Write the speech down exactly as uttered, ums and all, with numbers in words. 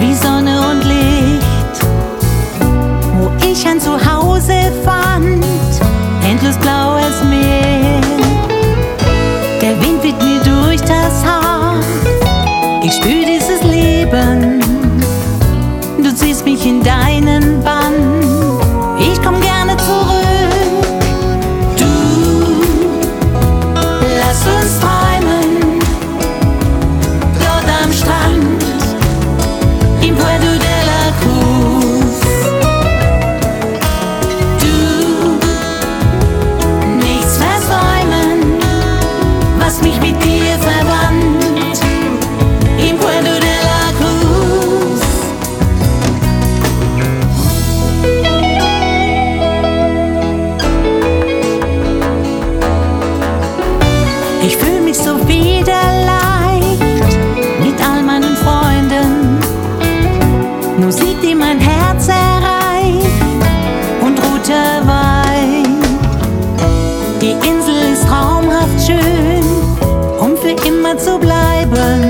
wie Sonne und Licht, wo ich ein Zuhause fand, endlos blaues Meer. Der Wind weht mir durch das Haar, ich spür dieses Leben, du ziehst mich in deinen Bann, ich komm gerne zurück. Du, lass uns träumen, dort am Strand, in Puerto de la Cruz. Du, nichts versäumen, was mich mit dir verband, in Puerto de la Cruz. Ich fühl mich so wieder leicht mit all meinen Freunden. Musik, die mein Herz erreicht, und roter Wein. Die Insel ist traumhaft schön, um für immer zu bleiben.